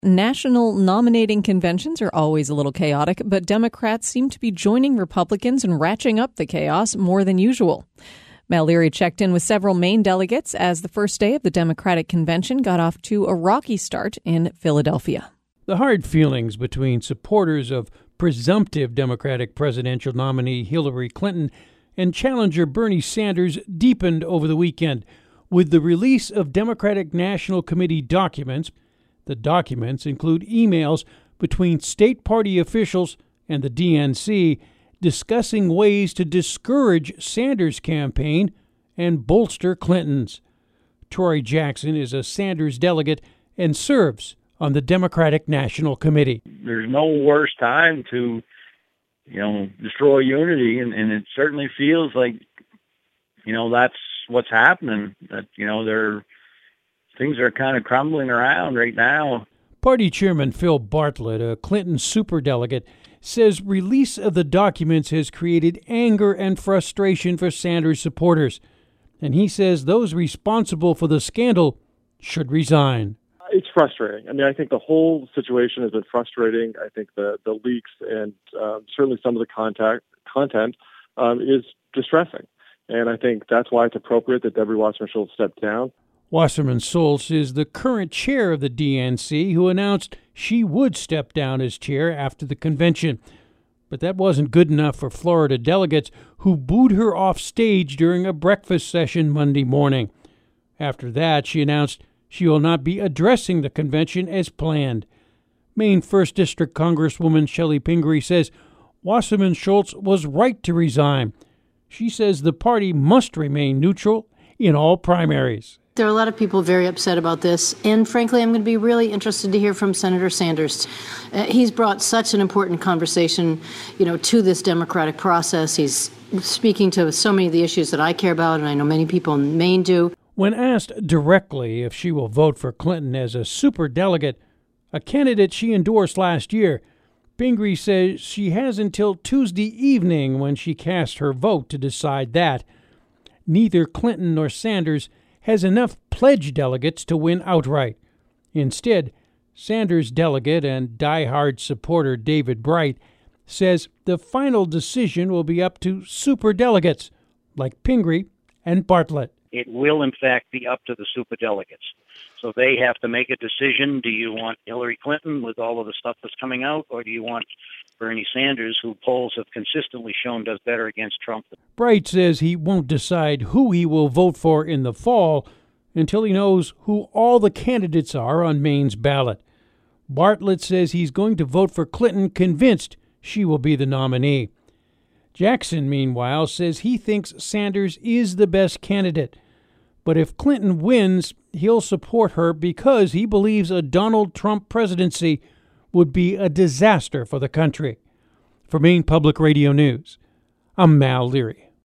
National nominating conventions are always a little chaotic, but Democrats seem to be joining Republicans and ratcheting up the chaos more than usual. Mal Leary checked in with several Maine delegates as the first day of the Democratic convention got off to a rocky start in Philadelphia. The hard feelings between supporters of presumptive Democratic presidential nominee Hillary Clinton and challenger Bernie Sanders deepened over the weekend with the release of Democratic National Committee documents. The documents include emails between state party officials and the DNC discussing ways to discourage Sanders' campaign and bolster Clinton's. Troy Jackson is a Sanders delegate and serves on the Democratic National Committee. There's no worse time to, destroy unity, and it certainly feels like, that's what's happening. That, things are kind of crumbling around right now. Party Chairman Phil Bartlett, a Clinton superdelegate, says release of the documents has created anger and frustration for Sanders supporters. And he says those responsible for the scandal should resign. It's frustrating. I think the whole situation has been frustrating. I think the leaks and certainly some of the content is distressing. And I think that's why it's appropriate that Debbie Wasserman Schultz step down. Wasserman Schultz is the current chair of the DNC who announced she would step down as chair after the convention. But that wasn't good enough for Florida delegates who booed her off stage during a breakfast session Monday morning. After that, she announced she will not be addressing the convention as planned. Maine 1st District Congresswoman Chellie Pingree says Wasserman Schultz was right to resign. She says the party must remain neutral in all primaries. There are a lot of people very upset about this, and frankly, I'm going to be really interested to hear from Senator Sanders. He's brought such an important conversation, to this democratic process. He's speaking to so many of the issues that I care about, and I know many people in Maine do. When asked directly if she will vote for Clinton as a superdelegate, a candidate she endorsed last year, Pingree says she has until Tuesday evening when she casts her vote to decide that. Neither Clinton nor Sanders has enough pledge delegates to win outright. Instead, Sanders delegate and diehard supporter David Bright says the final decision will be up to superdelegates like Pingree and Bartlett. It will, in fact, be up to the superdelegates. So they have to make a decision. Do you want Hillary Clinton with all of the stuff that's coming out, or do you want Bernie Sanders, who polls have consistently shown does better against Trump? Bright says he won't decide who he will vote for in the fall until he knows who all the candidates are on Maine's ballot. Bartlett says he's going to vote for Clinton, convinced she will be the nominee. Jackson, meanwhile, says he thinks Sanders is the best candidate. But if Clinton wins, he'll support her because he believes a Donald Trump presidency would be a disaster for the country. For Maine Public Radio News, I'm Mal Leary.